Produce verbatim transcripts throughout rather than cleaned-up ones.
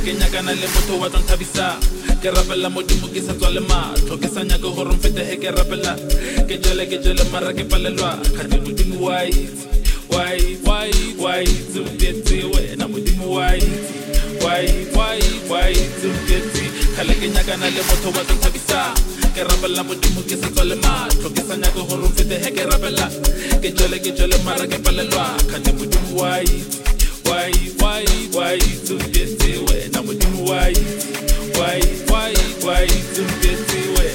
ke nyakana le motho wa tla nthabisa ke rapela modimo ke sa tswa le matlo ke sa nyaka gore mfete he ke rapela ke jele ke jele mara ke palelwa kgate modimo wa itse wa itse wa itse o tetse wena modimo wa itse wa itse wa itse o tetse kgale ke nyakana le motho wa tla nthabisa ke rapela modimo ke sa tswa le matlo ke sa nyaka gore mfete he ke rapela ke jele ke jele mara ke palelwa kgate modimo wa itse why why why to get it when I'm with you why why why why to get it when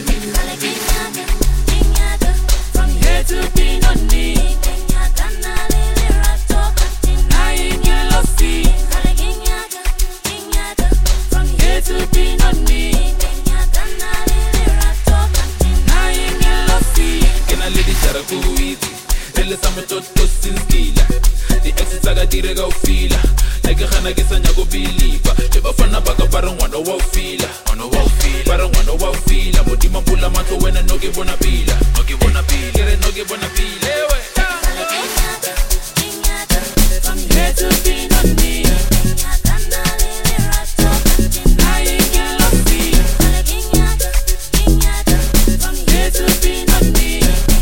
from here to be on me I ain't lost it from here to be on me I ain't lost it can I let it jara kuiti ele samo toto sinskila the exits aga direga o fila like gana ke sanya go believe le ba fana ba ka bara ngwana wa fila ngwana wa fila bara ngwana wa fila modimo pula matlo wena no ke bona pila no ke bona pila ke re no ke bona pila ewe from here to be on me I ain't lost it from here to be on me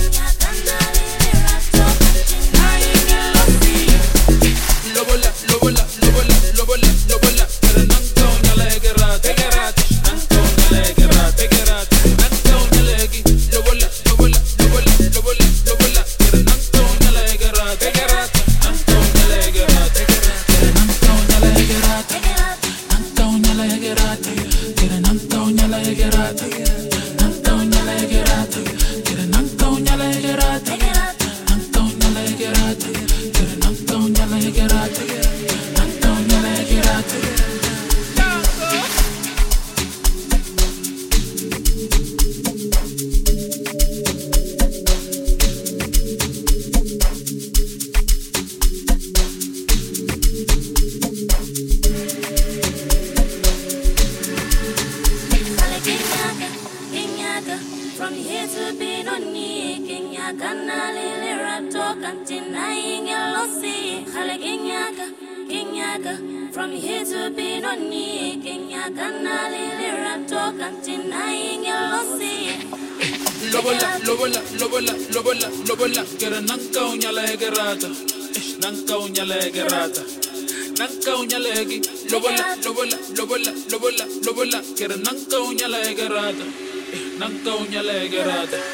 I ain't lost it lobola lobola lobola lobola lobola pero nanto nyala egera tegera nanto nyala egera tegera nanto nyala egi lobola lobola lobola lobola lobola pero nanto nyala egera tegera nanto nyala egera tegera nanto nyala egera nanto nyala egera tegera nanto nyala egera nanto nyala egera tegera nanto nyala egera nanto nyala egera tegera nanto nyala egera nanto nyala egera from here to be on me Kenyaga na lele rato kantina inga losi Khale Kenyaga Kenyaga from here to be on me Kenyaga na lele rato kantina inga losi lobola lobola lobola lobola lobola kera nanka unyala egerata nanka unyala egerata nanka unyala egi lobola lobola lobola lobola lobola kera nanka unyala egerata nanka unyala egerata